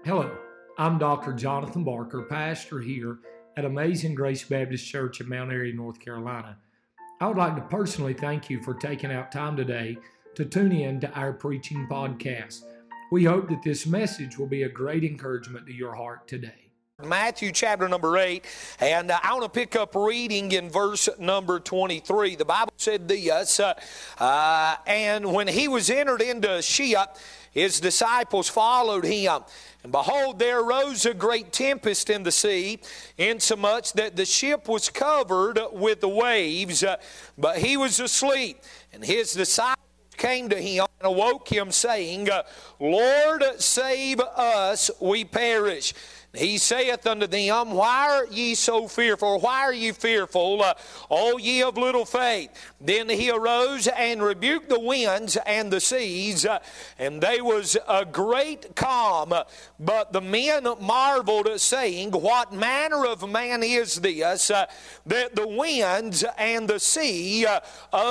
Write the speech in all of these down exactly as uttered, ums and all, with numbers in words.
Hello, I'm Doctor Jonathan Barker, pastor here at Amazing Grace Baptist Church in Mount Airy, North Carolina. I would like to personally thank you for taking out time today to tune in to our preaching podcast. We hope that this message will be a great encouragement to your heart today. Matthew chapter number eight, and uh, I want to pick up reading in verse number twenty-three. The Bible said this, uh, uh, and when he was entered into a ship, his disciples followed him. And behold, there arose a great tempest in the sea, insomuch that the ship was covered with the waves, uh, but he was asleep. And his disciples came to him and awoke him, saying, Lord, save us, we perish. He saith unto them, Why are ye so fearful? Why are ye fearful, uh, O ye of little faith? Then he arose and rebuked the winds and the seas, uh, and there was a great calm. But the men marveled, saying, What manner of man is this, uh, that the winds and the sea uh,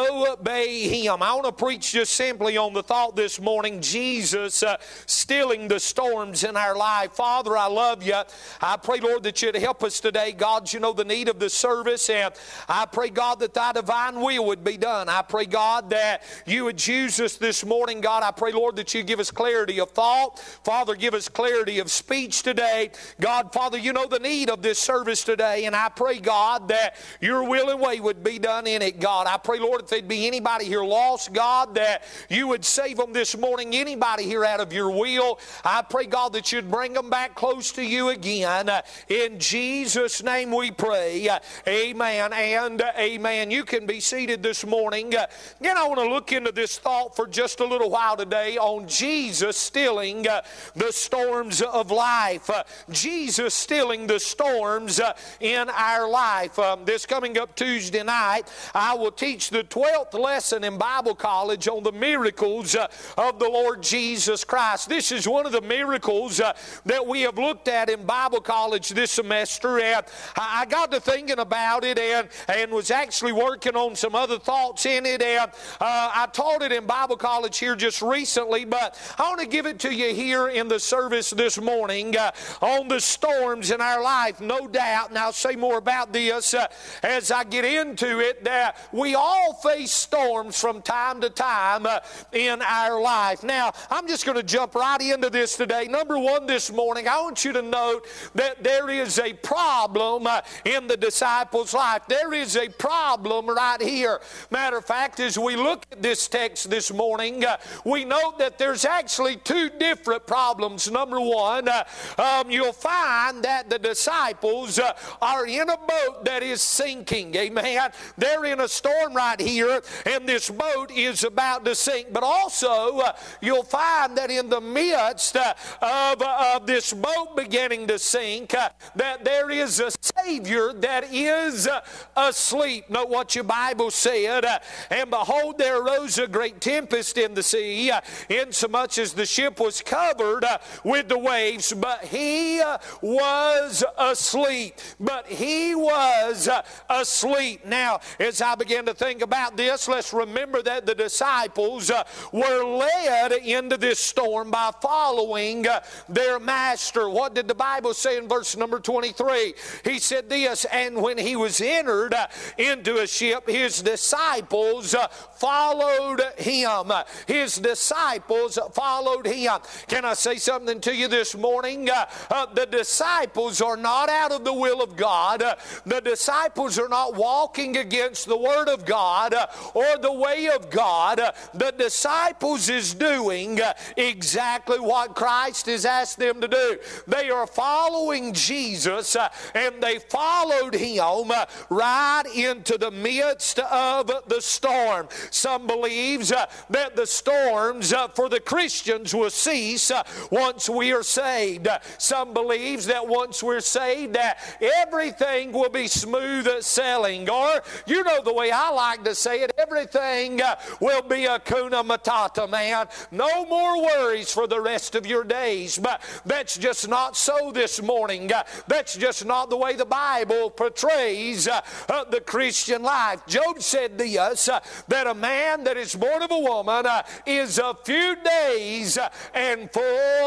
obey him? I want to preach just simply on the thought this morning, Jesus uh, stilling the storms in our life. Father, I love you. I pray, Lord, that you'd help us today. God, you know the need of the service, and I pray, God, that thy divine will would be done. I pray, God, that you would use us this morning. God, I pray, Lord, that you give us clarity of thought. Father, give us clarity of speech today. God, Father, you know the need of this service today, and I pray, God, that your will and way would be done in it, God. I pray, Lord, if there'd be anybody here lost, God, that you would save them this morning. Anybody here out of your will, I pray, God, that you'd bring them back close to you again. In Jesus' name we pray. Amen and amen. You can be seated this morning. Again, I want to look into this thought for just a little while today on Jesus stilling the storms of life. Jesus stilling the storms in our life. Um, this coming up Tuesday night, I will teach the twelfth lesson in Bible college on the miracles of the Lord Jesus Christ. This is one of the miracles that we have looked at in Bible college this semester, and I got to thinking about it and, and was actually working on some other thoughts in it, and uh, I taught it in Bible college here just recently, but I want to give it to you here in the service this morning uh, on the storms in our life. No doubt, and I'll say more about this uh, as I get into it, that we all face storms from time to time uh, in our life. Now, I'm just going to jump right into this today. Number one this morning, I want you to note that there is a problem uh, in the disciples' life. There is a problem right here. Matter of fact, as we look at this text this morning, uh, we note that there's actually two different problems. Number one, uh, um, you'll find that the disciples uh, are in a boat that is sinking. Amen. They're in a storm right here, and this boat is about to sink. But also, uh, you'll find that in the midst uh, of, uh, of this boat beginning to sink, uh, that there is a Savior that is uh, asleep. Note what your Bible said. Uh, and behold, there arose a great tempest in the sea, uh, insomuch as the ship was covered uh, with the waves, but he uh, was asleep. But he was uh, asleep. Now, as I began to think about this, let's remember that the disciples uh, were led into this storm by following uh, their master. What did the Bible say in verse number twenty-three? He said this, and when he was entered uh, into a ship, his disciples uh, followed him. His disciples followed him. Can I say something to you this morning? Uh, uh, the disciples are not out of the will of God. Uh, the disciples are not walking against the Word of God uh, or the way of God. Uh, the disciples is doing uh, exactly what Christ has asked them to do. They are following Jesus, uh, and they followed him uh, right into the midst of the storm. Some believes uh, that the storms uh, for the Christians will cease uh, once we are saved. Uh, some believes that once we're saved, that everything will be smooth sailing, or you know the way I like to say it, everything uh, will be a kuna matata, man. No more worries for the rest of your days. But that's just not so. so this morning, uh, that's just not the way the Bible portrays uh, uh, the Christian life. Job said to us uh, that a man that is born of a woman uh, is a few days uh, and full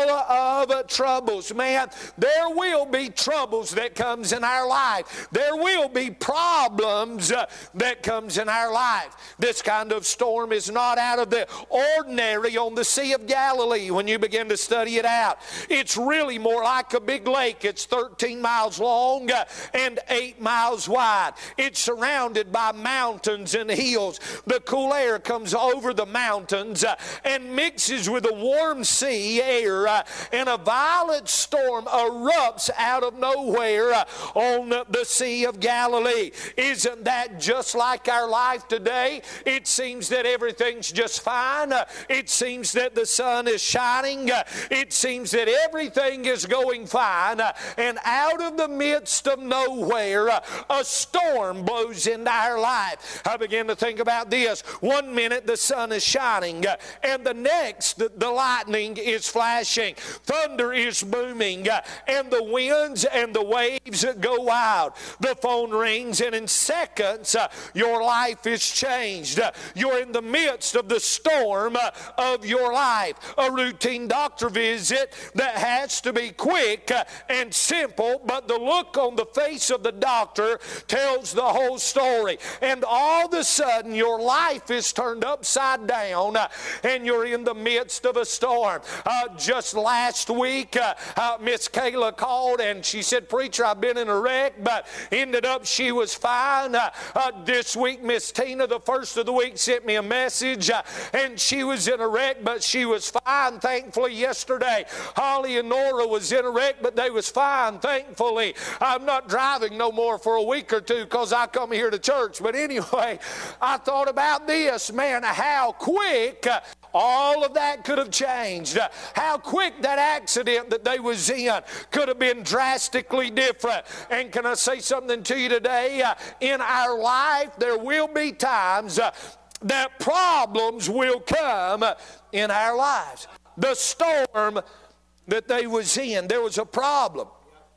of uh, troubles. Man, there will be troubles that comes in our life. There will be problems uh, that comes in our life. This kind of storm is not out of the ordinary on the Sea of Galilee when you begin to study it out. It's really more like a big lake. It's thirteen miles long uh, and eight miles wide. It's surrounded by mountains and hills. The cool air comes over the mountains uh, and mixes with the warm sea air, uh, and a violent storm erupts out of nowhere uh, on the Sea of Galilee. Isn't that just like our life today? It seems that everything's just fine. Uh, it seems that the sun is shining. Uh, it seems that everything is going fine. Uh, and out of the midst of nowhere, uh, a storm blows into our life. I began to think about this. One minute the sun is shining, uh, and the next the, the lightning is flashing. Thunder is booming, uh, and the winds and the waves go wild. The phone rings, and in seconds uh, your life is changed. Uh, you're in the midst of the storm uh, of your life. A routine doctor visit that has to be quick uh, and simple, but the look on the face of the doctor tells the whole story. And all of a sudden your life is turned upside down uh, and you're in the midst of a storm. Uh, just last week uh, uh, Miss Kayla called and she said, "Preacher, I've been in a wreck, but ended up she was fine." Uh, uh, this week Miss Tina, the first of the week, sent me a message uh, and she was in a wreck, but she was fine, thankfully. Yesterday Holly and Nora was in a wreck, but they was fine, thankfully. I'm not driving no more for a week or two because I come here to church. But anyway, I thought about this, man, how quick uh, all of that could have changed. Uh, how quick that accident that they was in could have been drastically different. And can I say something to you today? Uh, in our life, there will be times uh, that problems will come uh, in our lives. The storm that they was in, there was a problem.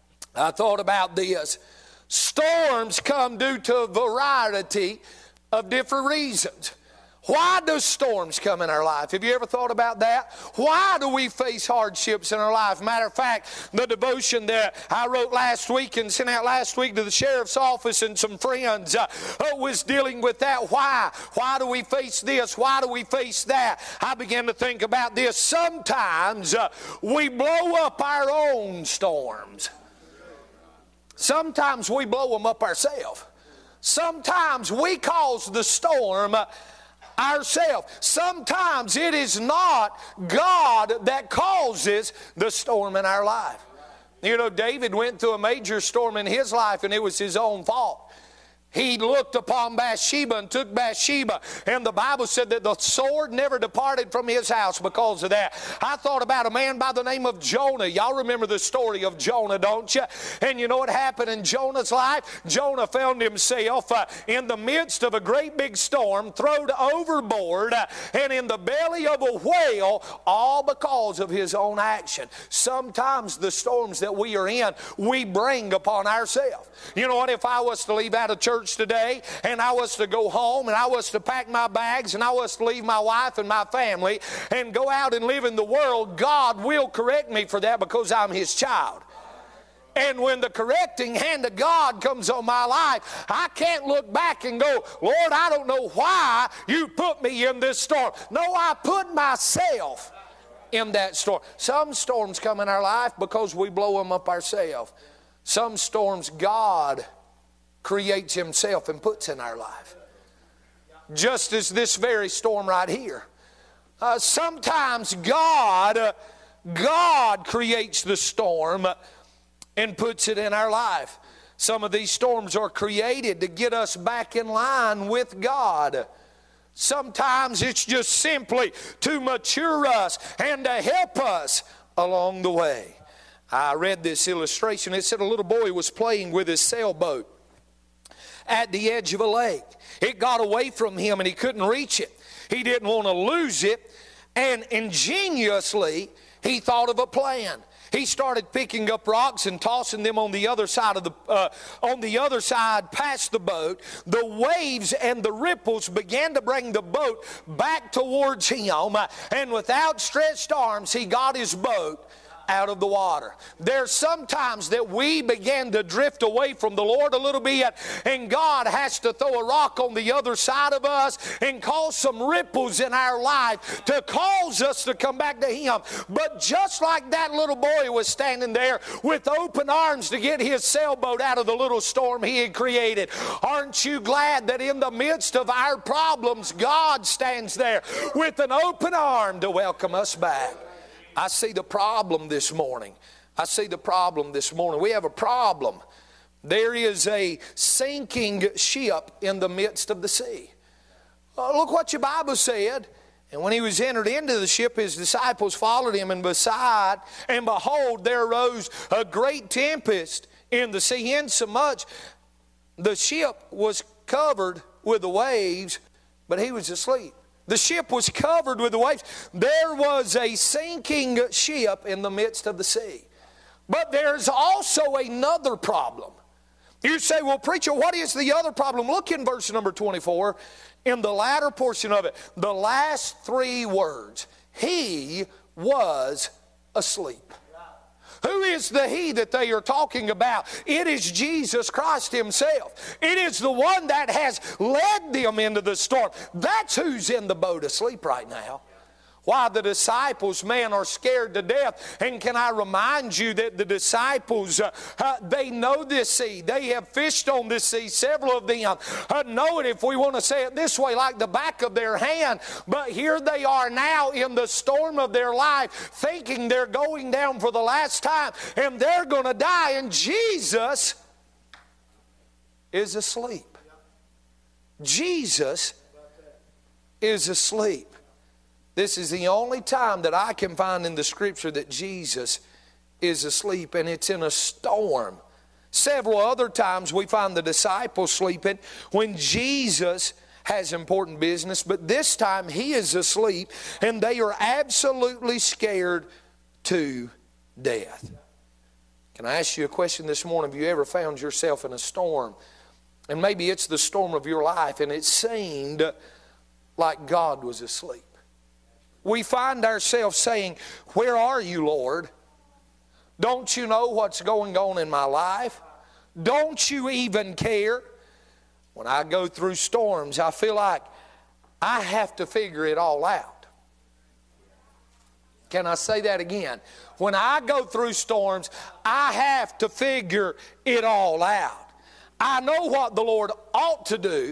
I thought about this. Storms come due to a variety of different reasons. Why do storms come in our life? Have you ever thought about that? Why do we face hardships in our life? Matter of fact, the devotion that I wrote last week and sent out last week to the sheriff's office and some friends uh, was dealing with that. Why? Why do we face this? Why do we face that? I began to think about this. Sometimes uh, we blow up our own storms. Sometimes we blow them up ourselves. Sometimes we cause the storm uh, ourselves. Sometimes it is not God that causes the storm in our life. You know, David went through a major storm in his life, and it was his own fault. He looked upon Bathsheba and took Bathsheba, and the Bible said that the sword never departed from his house because of that. I thought about a man by the name of Jonah. Y'all remember the story of Jonah, don't you? And you know what happened in Jonah's life? Jonah found himself uh, in the midst of a great big storm, thrown overboard, uh, and in the belly of a whale, all because of his own action. Sometimes the storms that we are in, we bring upon ourselves. You know what? If I was to leave out of church today and I was to go home and I was to pack my bags and I was to leave my wife and my family and go out and live in the world, God will correct me for that because I'm His child. And when the correcting hand of God comes on my life, I can't look back and go, "Lord, I don't know why you put me in this storm." No, I put myself in that storm. Some storms come in our life because we blow them up ourselves. Some storms God creates Himself and puts in our life. Just as this very storm right here. Uh, sometimes God, uh, God creates the storm and puts it in our life. Some of these storms are created to get us back in line with God. Sometimes it's just simply to mature us and to help us along the way. I read this illustration. It said a little boy was playing with his sailboat at the edge of a lake. It got away from him and he couldn't reach it. He didn't want to lose it, and ingeniously He thought of a plan. He started picking up rocks and tossing them on the other side of the uh, on the other side past the boat. The waves and the ripples began to bring the boat back towards him, and with outstretched arms he got his boat out of the water. There's sometimes that we begin to drift away from the Lord a little bit, and God has to throw a rock on the other side of us and cause some ripples in our life to cause us to come back to Him. But just like that little boy was standing there with open arms to get his sailboat out of the little storm he had created, aren't you glad that in the midst of our problems, God stands there with an open arm to welcome us back? I see the problem this morning. I see the problem this morning. We have a problem. There is a sinking ship in the midst of the sea. Oh, look what your Bible said. And when he was entered into the ship, his disciples followed him, and beside, and behold, there arose a great tempest in the sea, insomuch the ship was covered with the waves, but he was asleep. The ship was covered with the waves. There was a sinking ship in the midst of the sea. But there's also another problem. You say, well, preacher, what is the other problem? Look in verse number twenty-four. In the latter portion of it, the last three words, he was asleep. Who is the he that they are talking about? It is Jesus Christ Himself. It is the one that has led them into the storm. That's who's in the boat asleep right now. Why, the disciples, man, are scared to death. And can I remind you that the disciples, uh, uh, they know this sea. They have fished on this sea. Several of them uh, know it, if we want to say it this way, like the back of their hand. But here they are now in the storm of their life, thinking they're going down for the last time, and they're going to die. And Jesus is asleep. Jesus is asleep. This is the only time that I can find in the Scripture that Jesus is asleep, and it's in a storm. Several other times we find the disciples sleeping when Jesus has important business, but this time He is asleep, and they are absolutely scared to death. Can I ask you a question this morning? Have you ever found yourself in a storm? And maybe it's the storm of your life, and it seemed like God was asleep. We find ourselves saying, where are you, Lord? Don't you know what's going on in my life? Don't you even care? When I go through storms, I feel like I have to figure it all out. Can I say that again? When I go through storms, I have to figure it all out. I know what the Lord ought to do.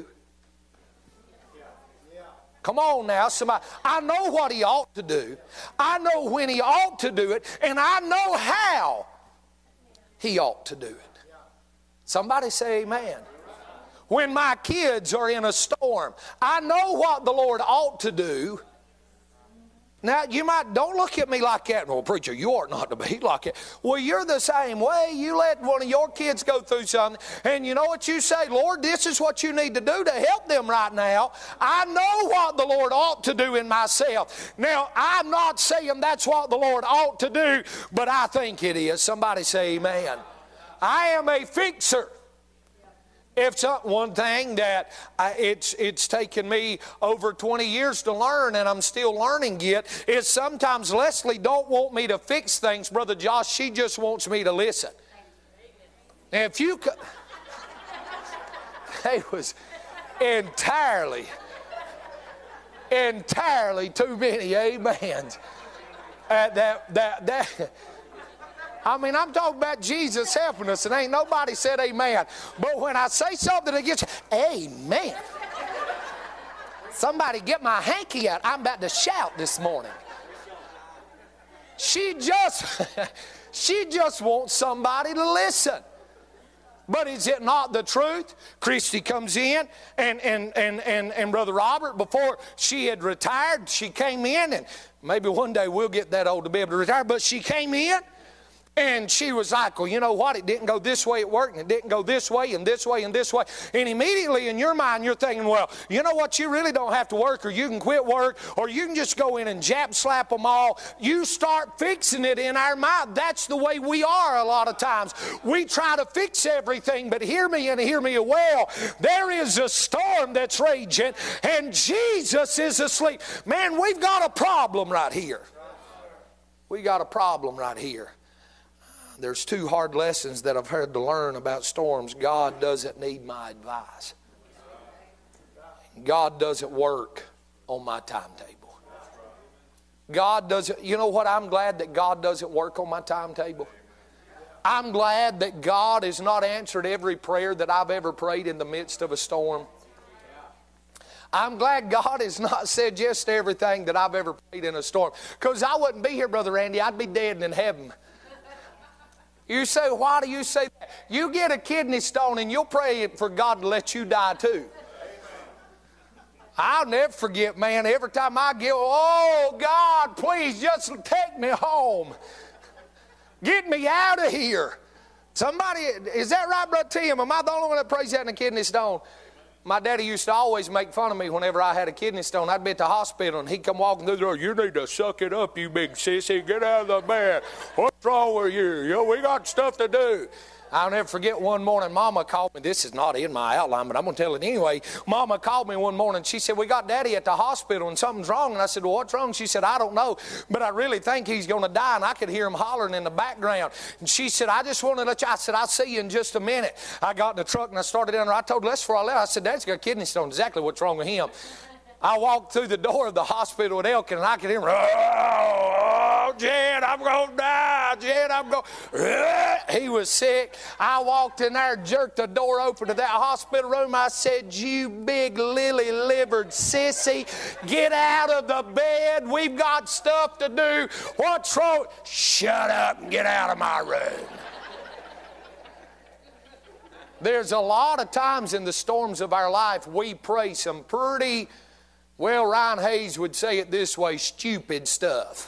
Come on now, somebody. I know what He ought to do. I know when He ought to do it, and I know how He ought to do it. Somebody say amen. When my kids are in a storm, I know what the Lord ought to do. Now, you might, don't look at me like that. Well, preacher, you ought not to be like that. Well, you're the same way. You let one of your kids go through something, and you know what you say? Lord, this is what you need to do to help them right now. I know what the Lord ought to do in myself. Now, I'm not saying that's what the Lord ought to do, but I think it is. Somebody say amen. I am a fixer. If so, one thing that I, it's it's taken me over twenty years to learn, and I'm still learning it, is sometimes Leslie don't want me to fix things, Brother Josh. She just wants me to listen. And if you could, it was entirely, entirely too many amens. Uh, that that that. I mean, I'm talking about Jesus helping us, and ain't nobody said amen. But when I say something against you, amen. Somebody get my hanky out. I'm about to shout this morning. She just, she just wants somebody to listen. But is it not the truth? Christy comes in, and, and, and, and, and Brother Robert, before she had retired, she came in, and maybe one day we'll get that old to be able to retire, but she came in, And she was like, well, you know what? It didn't go this way at work, and it didn't go this way and this way and this way. And immediately in your mind, you're thinking, well, you know what? You really don't have to work, or you can quit work, or you can just go in and jab slap them all. You start fixing it in our mind. That's the way we are a lot of times. We try to fix everything, but hear me and hear me well. There is a storm that's raging, and Jesus is asleep. Man, we've got a problem right here. We got a problem right here. There's two hard lessons that I've had to learn about storms. God doesn't need my advice. God doesn't work on my timetable. God doesn't, you know what? I'm glad that God doesn't work on my timetable. I'm glad that God has not answered every prayer that I've ever prayed in the midst of a storm. I'm glad God has not said yes to everything that I've ever prayed in a storm. Because I wouldn't be here, Brother Randy. I'd be dead and in heaven. You say, why do you say that? You get a kidney stone and you'll pray for God to let you die too. I'll never forget, man, every time I get, oh, God, please just take me home. Get me out of here. Somebody, is that right, Brother Tim? Am I the only one that prays that in a kidney stone? My daddy used to always make fun of me whenever I had a kidney stone. I'd be at the hospital and he'd come walking through the door. You need to suck it up, you big sissy. Get out of the bed. What's wrong with you? You know, we got stuff to do. I'll never forget one morning, Mama called me. This is not in my outline, but I'm going to tell it anyway. Mama called me one morning. She said, we got Daddy at the hospital and something's wrong. And I said, well, what's wrong? She said, I don't know, but I really think he's going to die. And I could hear him hollering in the background. And she said, I just want to let you. I said, I'll see you in just a minute. I got in the truck and I started down there. I told Les before I left, I said, Dad's got a kidney stone. Exactly what's wrong with him. I walked through the door of the hospital at Elkin and I could hear him, oh, Jed, I'm going to die. Jed, I'm going to. He was sick. I walked in there, jerked the door open to that hospital room. I said, you big lily-livered sissy, get out of the bed. We've got stuff to do. What's wrong? Shut up and get out of my room. There's a lot of times in the storms of our life we pray some pretty, well, Ryan Hayes would say it this way, stupid stuff.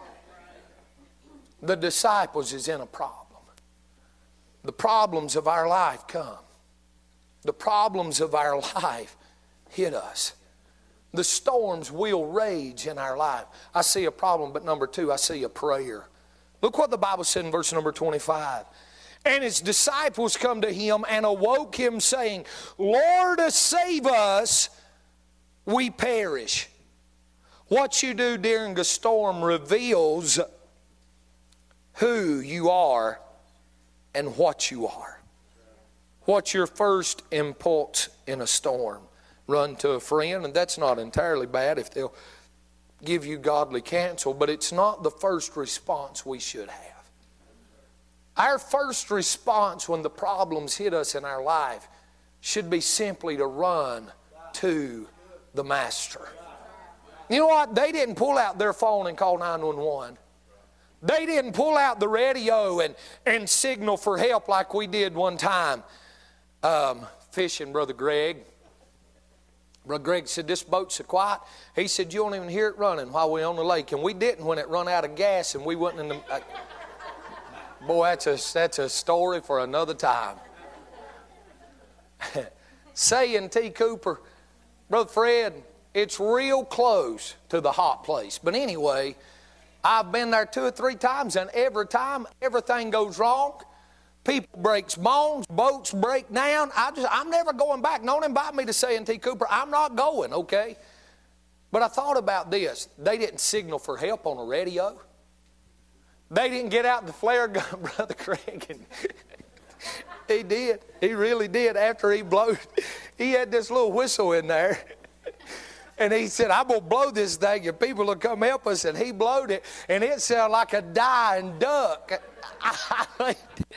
The disciples is in a problem. The problems of our life come. The problems of our life hit us. The storms will rage in our life. I see a problem, but number two, I see a prayer. Look what the Bible said in verse number twenty-five. And his disciples come to him and awoke him, saying, Lord, save us, we perish. What you do during a storm reveals who you are and what you are. What's your first impulse in a storm? Run to a friend, and that's not entirely bad if they'll give you godly counsel, but it's not the first response we should have. Our first response when the problems hit us in our life should be simply to run to the Master. You know what? They didn't pull out their phone and call nine one one. They didn't pull out the radio and, and signal for help like we did one time um, fishing, Brother Greg. Brother Greg said, this boat's so quiet. He said, you won't even hear it running while we're on the lake. And we didn't when it run out of gas and we wasn't in the... Uh, boy, that's a, that's a story for another time. Saying T. Cooper, Brother Fred, it's real close to the hot place. But anyway, I've been there two or three times, and every time everything goes wrong. People breaks bones, boats break down. I just, I'm never going back. Don't invite me to Saying T. Cooper. I'm not going, okay? But I thought about this. They didn't signal for help on the radio. They didn't get out the flare gun, Brother Craig. And he did. He really did. After he blew, he had this little whistle in there. And he said, I'm going to blow this thing and people will come help us. And he blowed it. And it sounded like a dying duck. I laid,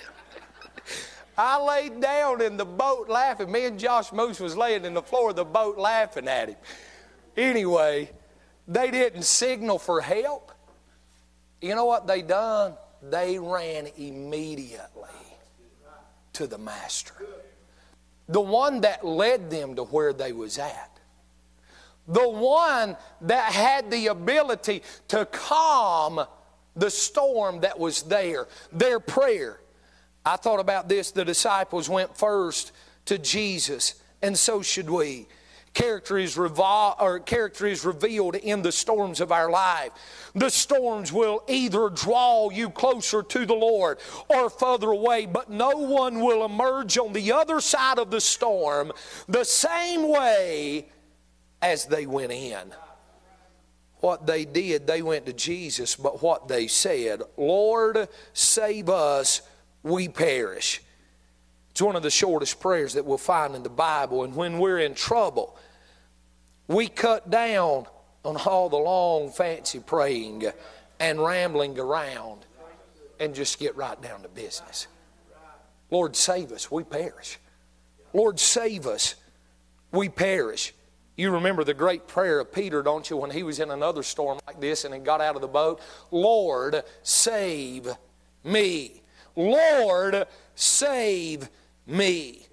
I laid down in the boat laughing. Me and Josh Moose was laying in the floor of the boat laughing at him. Anyway, they didn't signal for help. You know what they done? They ran immediately to the Master. The one that led them to where they was at. The one that had the ability to calm the storm that was there, their prayer. I thought about this. The disciples went first to Jesus, and so should we. Character is, revol- or character is revealed in the storms of our life. The storms will either draw you closer to the Lord or further away, but no one will emerge on the other side of the storm the same way as they went in. What they did, they went to Jesus, but what they said, Lord, save us, we perish. It's one of the shortest prayers that we'll find in the Bible. And when we're in trouble, we cut down on all the long, fancy praying and rambling around and just get right down to business. Lord, save us, we perish. Lord, save us, we perish. You remember the great prayer of Peter, don't you, when he was in another storm like this and he got out of the boat? Lord, save me. Lord, save me.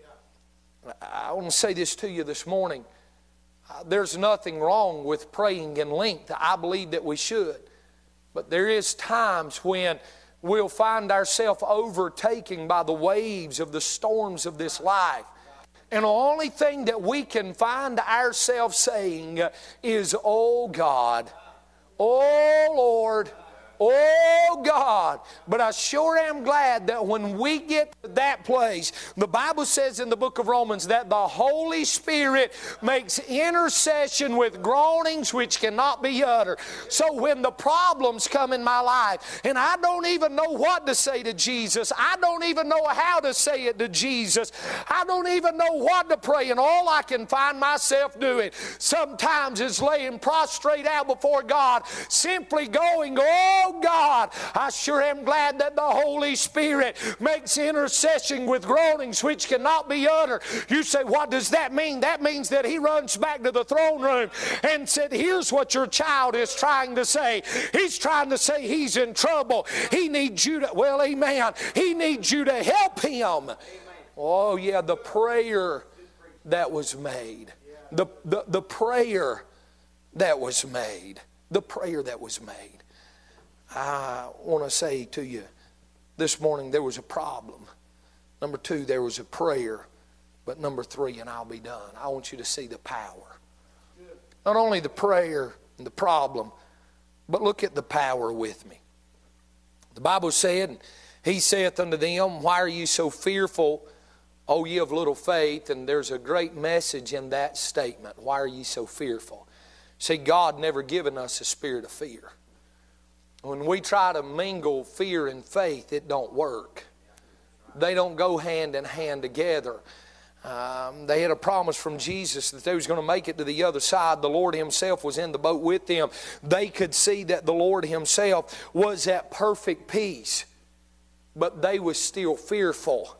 I want to say this to you this morning. Uh, there's nothing wrong with praying in length. I believe that we should. But there is times when we'll find ourselves overtaken by the waves of the storms of this life. And the only thing that we can find ourselves saying is, oh God, oh Lord, oh God. But I sure am glad that when we get to that place, the Bible says in the book of Romans that the Holy Spirit makes intercession with groanings which cannot be uttered. So when the problems come in my life and I don't even know what to say to Jesus, I don't even know how to say it to Jesus, I don't even know what to pray, and all I can find myself doing sometimes is laying prostrate out before God, simply going, oh God, I sure am glad that the Holy Spirit makes intercession with groanings which cannot be uttered. You say, what does that mean? That means that He runs back to the throne room and said, here's what your child is trying to say. He's trying to say he's in trouble. He needs you to, well, amen. He needs you to help him. Amen. Oh, yeah, the prayer that was made. The, the, the prayer that was made. The prayer that was made. I want to say to you this morning, there was a problem. Number two, there was a prayer. But number three, and I'll be done, I want you to see the power. Not only the prayer and the problem, but look at the power with me. The Bible said, He saith unto them, why are ye so fearful, O ye of little faith? And there's a great message in that statement. Why are ye so fearful? See, God never given us a spirit of fear. When we try to mingle fear and faith, it don't work. They don't go hand in hand together. Um, they had a promise from Jesus that they was going to make it to the other side. The Lord Himself was in the boat with them. They could see that the Lord Himself was at perfect peace, but they was still fearful.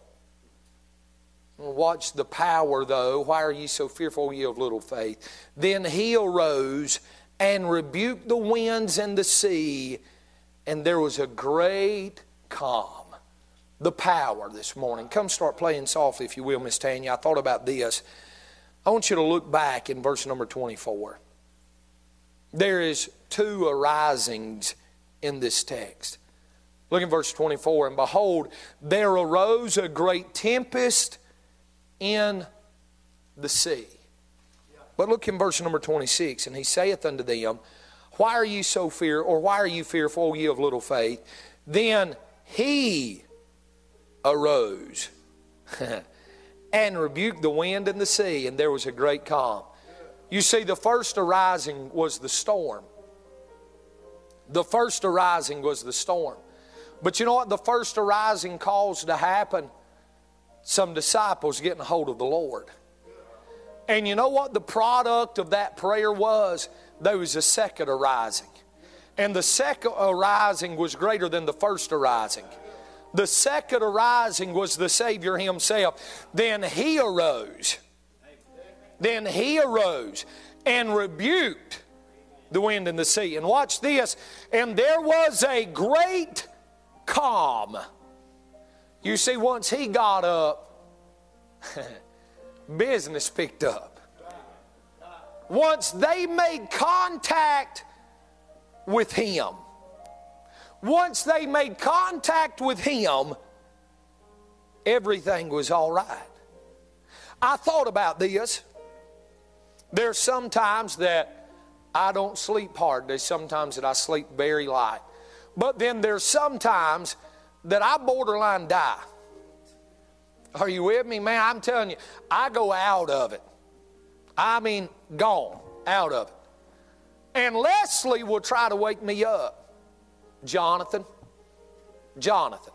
Watch the power, though. Why are ye so fearful, ye of little faith? Then He arose and rebuked the winds and the sea, and there was a great calm. The power this morning. Come start playing softly, if you will, Miss Tanya. I thought about this. I want you to look back in verse number twenty-four. There is two arisings in this text. Look in verse twenty-four. And behold, there arose a great tempest in the sea. But look in verse number twenty-six. And He saith unto them, why are ye so fear, or why are you fearful, ye of little faith? Then He arose and rebuked the wind and the sea, and there was a great calm. You see, the first arising was the storm. The first arising was the storm. But you know what the first arising caused to happen? Some disciples getting a hold of the Lord. And you know what the product of that prayer was? There was a second arising. And the second arising was greater than the first arising. The second arising was the Savior Himself. Then He arose. Then He arose and rebuked the wind and the sea. And watch this. And there was a great calm. You see, once He got up, business picked up. Once they made contact with Him, once they made contact with him, everything was all right. I thought about this. There's sometimes that I don't sleep hard. There's sometimes that I sleep very light. But then there's sometimes that I borderline die. Are you with me, man? I'm telling you, I go out of it. I mean, gone, out of it. And Leslie will try to wake me up. Jonathan, Jonathan.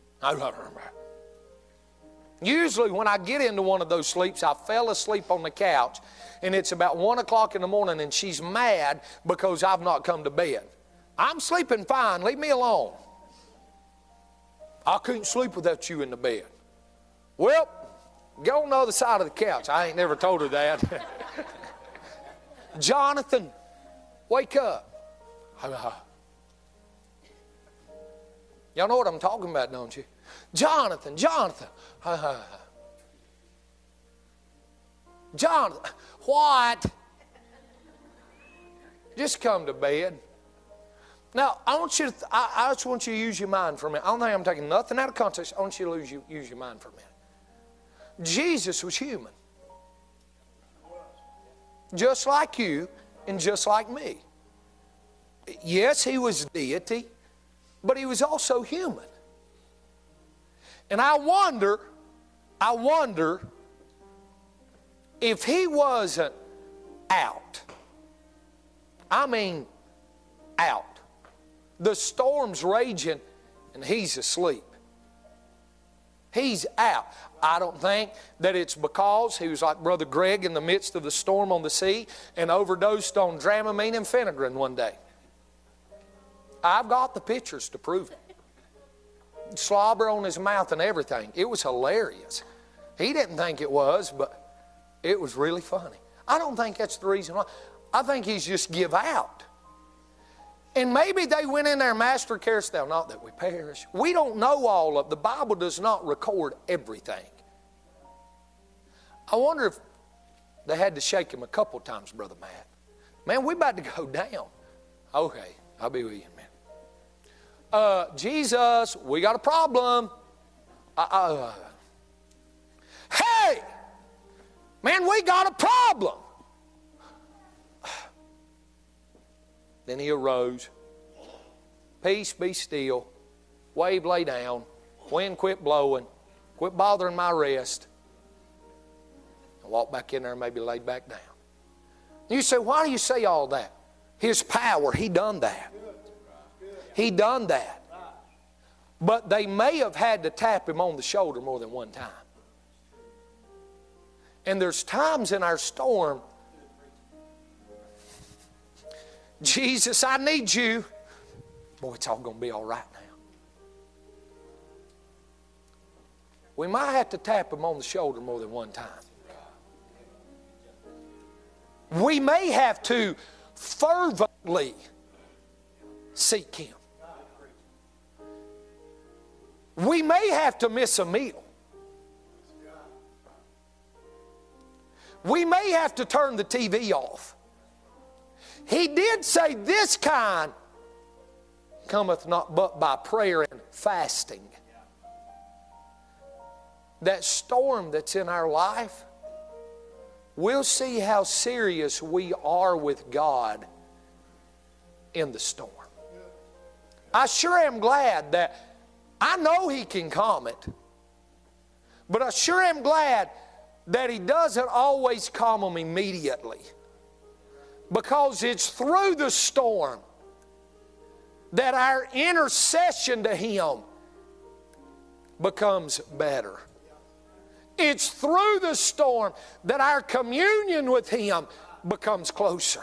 Usually when I get into one of those sleeps, I fell asleep on the couch, and it's about one o'clock in the morning, and she's mad because I've not come to bed. I'm sleeping fine. Leave me alone. I couldn't sleep without you in the bed. Well, go on the other side of the couch. I ain't never told her that. Jonathan, wake up. Y'all know what I'm talking about, don't you? Jonathan, Jonathan. Jonathan, what? Just come to bed. Now, I want you to, th- I, I just want you to use your mind for a minute. I don't think I'm taking nothing out of context. I want you to lose you, use your mind for a minute. Jesus was human. Just like you and just like me. Yes, he was deity, but he was also human. And I wonder, I wonder if he wasn't out. I mean, out. The storm's raging and he's asleep. He's out. I don't think that it's because he was like Brother Greg in the midst of the storm on the sea and overdosed on Dramamine and Phenergan one day. I've got the pictures to prove it. Slobber on his mouth and everything. It was hilarious. He didn't think it was, but it was really funny. I don't think that's the reason why. I think he's just give out. And maybe they went in there, Master, carest thou not that we perish. We don't know all of it. The Bible does not record everything. I wonder if they had to shake him a couple times, Brother Matt. Man, we about to go down. Okay, I'll be with you in a minute. Uh, Jesus, we got a problem. Uh, uh, hey, man, we got a problem. Then he arose. Peace, be still. Wave, lay down. Wind, quit blowing. Quit bothering my rest. And walk back in there and maybe lay back down. You say, why do you say all that? His power, he done that. He done that. But they may have had to tap him on the shoulder more than one time. And there's times in our storm, Jesus, I need you. Boy, it's all going to be all right now. We might have to tap him on the shoulder more than one time. We may have to fervently seek him. We may have to miss a meal. We may have to turn the T V off. He did say this kind cometh not but by prayer and fasting. That storm that's in our life, we'll see how serious we are with God in the storm. I sure am glad that I know he can calm it, but I sure am glad that he doesn't always calm them immediately. Because it's through the storm that our intercession to him becomes better. It's through the storm that our communion with him becomes closer.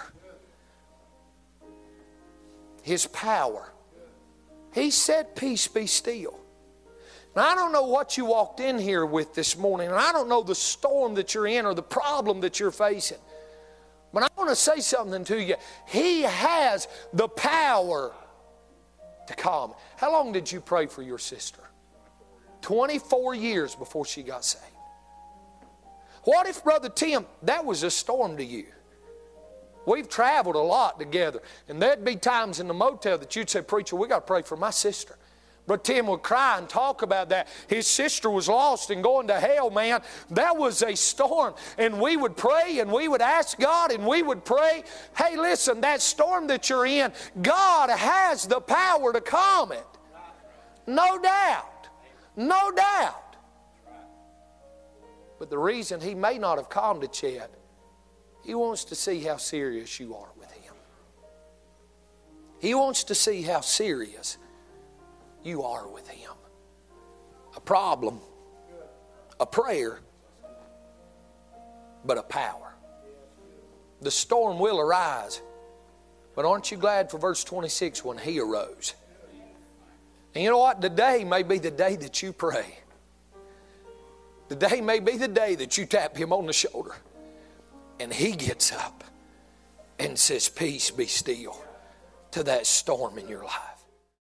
His power. He said, peace, be still. Now, I don't know what you walked in here with this morning, and I don't know the storm that you're in or the problem that you're facing. But I want to say something to you. He has the power to calm. How long did you pray for your sister? twenty-four years before she got saved. What if, Brother Tim, that was a storm to you? We've traveled a lot together. And there'd be times in the motel that you'd say, "Preacher, we got to pray for my sister." Brother Tim would cry and talk about that. His sister was lost and going to hell, man. That was a storm. And we would pray and we would ask God and we would pray. Hey, listen, that storm that you're in, God has the power to calm it. No doubt. No doubt. But the reason He may not have calmed it yet, He wants to see how serious you are with Him. He wants to see how serious you are with Him. A problem, a prayer, but a power. The storm will arise, but aren't you glad for verse twenty-six when He arose? And you know what? Today may be the day that you pray. Today may be the day that you tap Him on the shoulder and He gets up and says, "Peace, be still," to that storm in your life.